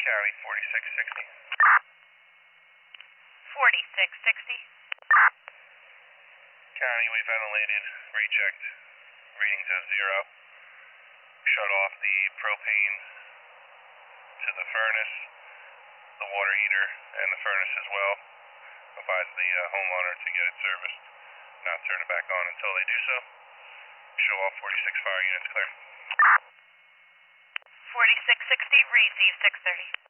County 4660. 4660. County, we ventilated, rechecked, readings as 0. Shut off the propane to the furnace, the water heater, and the furnace as well. Advise the homeowner to get it serviced, not turn it back on until they do so. Show all 46 fire units clear. 4660, read Z630.